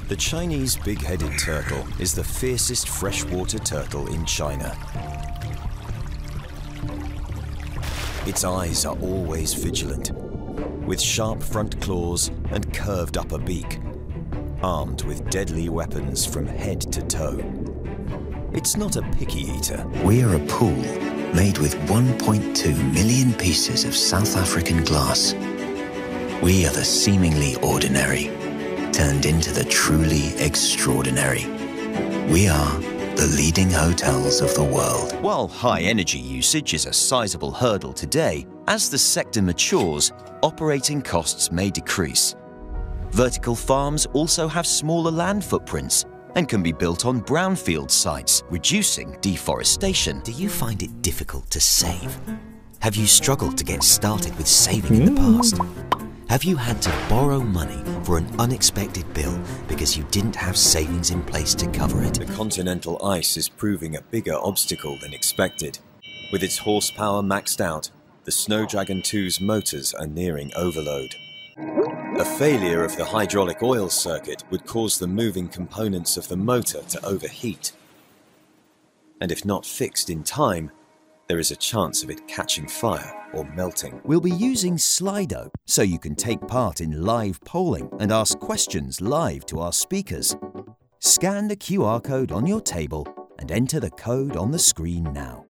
The Chinese big-headed turtle is the fiercest freshwater turtle in China. Its eyes are always vigilant, with sharp front claws and curved upper beak, armed with deadly weapons from head to toe. It's not a picky eater. We're a pool made with 1.2 million pieces of South African glass. We are the seemingly ordinary, turned into the truly extraordinary. We are the leading hotels of the world. While high energy usage is a sizable hurdle today, as the sector matures, operating costs may decrease. Vertical farms also have smaller land footprints and can be built on brownfield sites, reducing deforestation. Do you find it difficult to save? Have you struggled to get started with saving in the past? Have you had to borrow money for an unexpected bill because you didn't have savings in place to cover it? The continental ice is proving a bigger obstacle than expected. With its horsepower maxed out, the Snowdragon 2's motors are nearing overload. A failure of the hydraulic oil circuit would cause the moving components of the motor to overheat. And if not fixed in time, there is a chance of it catching fire or melting. We'll be using Slido so you can take part in live polling and ask questions live to our speakers. Scan the QR code on your table and enter the code on the screen now.